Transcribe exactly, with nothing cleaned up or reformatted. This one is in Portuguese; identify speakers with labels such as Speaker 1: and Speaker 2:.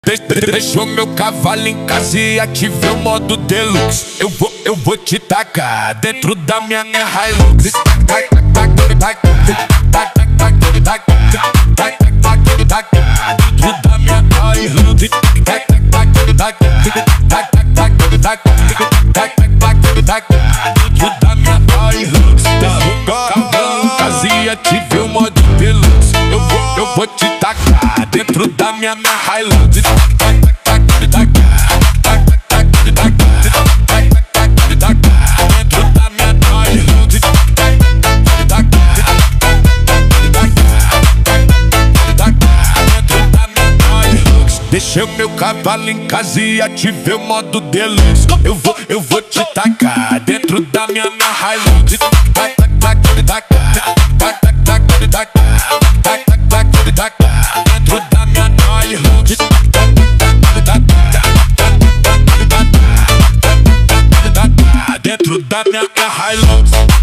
Speaker 1: Deixou meu cavalo em casa e ativei o modo deluxe. Eu vou, eu vou te tacar dentro da minha Hilux. Dentro da minha Hilux. Dentro da minha Hilux. Cavalo em casa e ativei o modo deluxe. Eu vou, eu vou te tacar dentro da minha Hilux. Deixei o meu cavalo em casa e ativei o modo deluxe. Eu vou, eu vou te tacar dentro da minha Hilux. Dentro da minha Hilux. Dentro da minha Hilux.